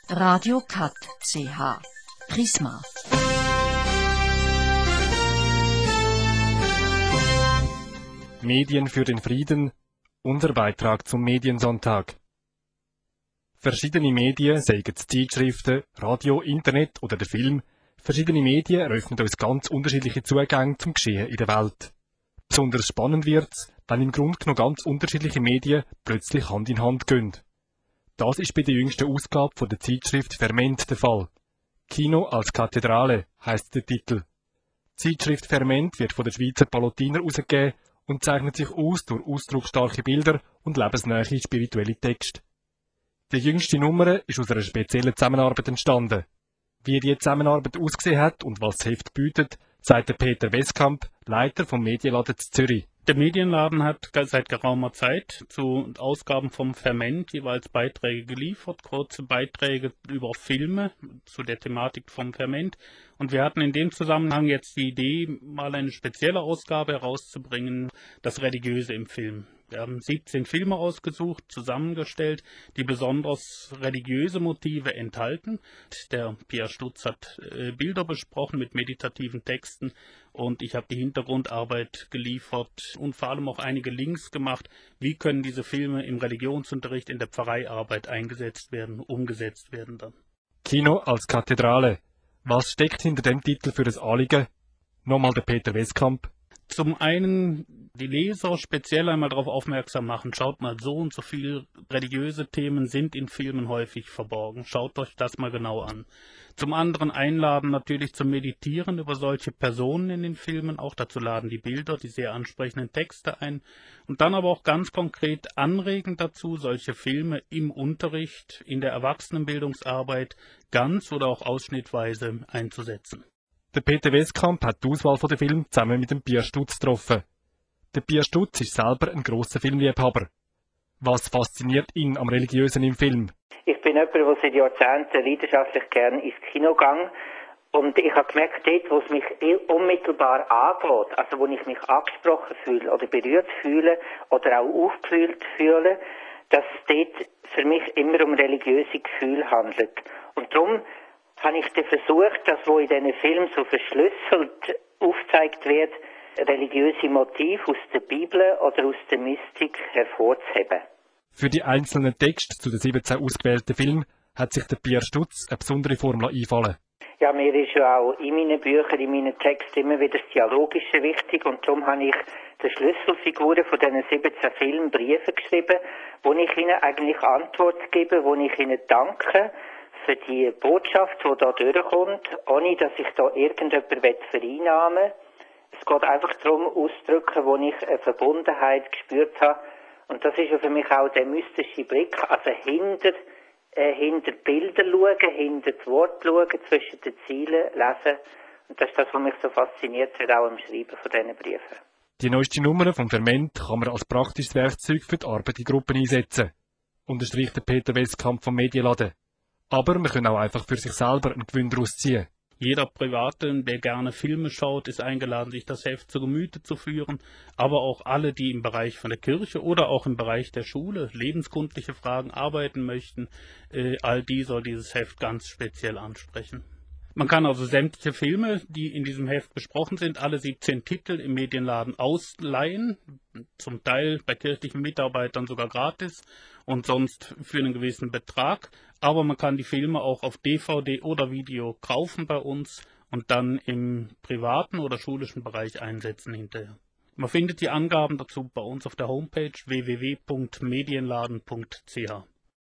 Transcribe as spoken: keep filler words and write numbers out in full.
Radio Cut C H Prisma. Medien für den Frieden. Unser Beitrag zum Mediensonntag. Verschiedene Medien, seien es Zeitschriften, Radio, Internet oder der Film, verschiedene Medien eröffnen uns ganz unterschiedliche Zugänge zum Geschehen in der Welt. Besonders spannend wird's, wenn im Grunde genommen ganz unterschiedliche Medien plötzlich Hand in Hand gehen. Das ist bei der jüngsten Ausgabe von der Zeitschrift Ferment der Fall. Kino als Kathedrale heisst der Titel. Die Zeitschrift Ferment wird von der Schweizer Pallottiner herausgegeben und zeichnet sich aus durch ausdrucksstarke Bilder und lebensnahe spirituelle Texte. Die jüngste Nummer ist aus einer speziellen Zusammenarbeit entstanden. Wie die Zusammenarbeit ausgesehen hat und was das Heft bietet, sagt der Peter Westkamp, Leiter vom Medienladen zu Zürich. Der Medienladen hat seit geraumer Zeit zu Ausgaben vom Ferment jeweils Beiträge geliefert, kurze Beiträge über Filme zu der Thematik vom Ferment. Und wir hatten in dem Zusammenhang jetzt die Idee, mal eine spezielle Ausgabe herauszubringen, das Religiöse im Film. Wir haben siebzehn Filme ausgesucht, zusammengestellt, die besonders religiöse Motive enthalten. Der Pierre Stutz hat äh, Bilder besprochen mit meditativen Texten und ich habe die Hintergrundarbeit geliefert und vor allem auch einige Links gemacht. Wie können diese Filme im Religionsunterricht in der Pfarreiarbeit eingesetzt werden, umgesetzt werden dann? Kino als Kathedrale. Was steckt hinter dem Titel für das Anliegen? Nochmal der Peter Westkamp. Zum einen die Leser speziell einmal darauf aufmerksam machen, schaut mal, so und so viele religiöse Themen sind in Filmen häufig verborgen. Schaut euch das mal genau an. Zum anderen einladen natürlich zum Meditieren über solche Personen in den Filmen. Auch dazu laden die Bilder, die sehr ansprechenden Texte ein. Und dann aber auch ganz konkret anregen dazu, solche Filme im Unterricht, in der Erwachsenenbildungsarbeit ganz oder auch ausschnittweise einzusetzen. Der Peter Westkamp hat die Auswahl der Filme zusammen mit dem Pierre Stutz getroffen. Der Pierre Stutz ist selber ein grosser Filmliebhaber. Was fasziniert ihn am Religiösen im Film? Ich bin jemand, der seit Jahrzehnten leidenschaftlich gerne ins Kino geht. Und ich habe gemerkt, dort, wo es mich unmittelbar angeht, also wo ich mich angesprochen fühle oder berührt fühle oder auch aufgefühlt fühle, dass es dort für mich immer um religiöse Gefühle handelt. Und darum habe ich dann versucht, das, was in diesen Filmen so verschlüsselt aufgezeigt wird, religiöse Motive aus der Bibel oder aus der Mystik hervorzuheben. Für die einzelnen Texte zu den siebzehn ausgewählten Filmen hat sich der Pierre Stutz eine besondere Formel einfallen. Ja, mir ist ja auch in meinen Büchern, in meinen Texten immer wieder das Dialogische wichtig und darum habe ich den Schlüsselfiguren von diesen siebzehn Filmen Briefe geschrieben, wo ich ihnen eigentlich Antwort gebe, wo ich ihnen danke für die Botschaft, die da durchkommt, ohne dass ich da irgendjemanden vereinnahmen will. Es geht einfach darum, auszudrücken, wo ich eine Verbundenheit gespürt habe. Und das ist ja für mich auch der mystische Blick, also hinter, äh, hinter Bilder schauen, hinter das Wort schauen, zwischen den Zielen lesen. Und das ist das, was mich so fasziniert hat, auch im Schreiben von diesen Briefen. Die neueste Nummer vom Ferment kann man als praktisches Werkzeug für die Arbeit in Gruppen einsetzen, unterstreicht der Peter Westkamp vom Medienladen. Aber man kann auch einfach für sich selber einen Gewinn daraus ziehen. Jeder Private, der gerne Filme schaut, ist eingeladen, sich das Heft zu Gemüte zu führen. Aber auch alle, die im Bereich von der Kirche oder auch im Bereich der Schule lebenskundliche Fragen arbeiten möchten, äh, all die soll dieses Heft ganz speziell ansprechen. Man kann also sämtliche Filme, die in diesem Heft besprochen sind, alle siebzehn Titel im Medienladen ausleihen, zum Teil bei kirchlichen Mitarbeitern sogar gratis und sonst für einen gewissen Betrag. Aber man kann die Filme auch auf D V D oder Video kaufen bei uns und dann im privaten oder schulischen Bereich einsetzen hinterher. Man findet die Angaben dazu bei uns auf der Homepage w w w punkt medienladen punkt c h.